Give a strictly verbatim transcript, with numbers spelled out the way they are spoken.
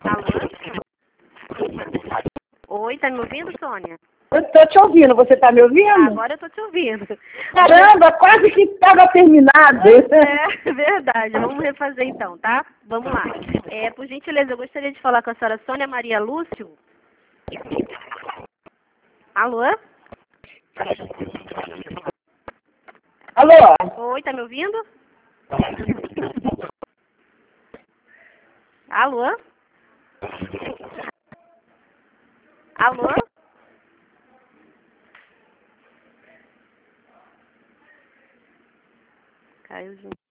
Alô? Oi, tá me ouvindo, Sônia? Eu tô te ouvindo, você tá me ouvindo? Ah, agora eu tô te ouvindo. Caramba, quase que estava terminado. É, verdade. Vamos refazer então, tá? Vamos lá. É, por gentileza, eu gostaria de falar com a senhora Sônia Maria Lúcio. Alô? Alô? Oi, tá me ouvindo? Alô? Alô? Caiu junto.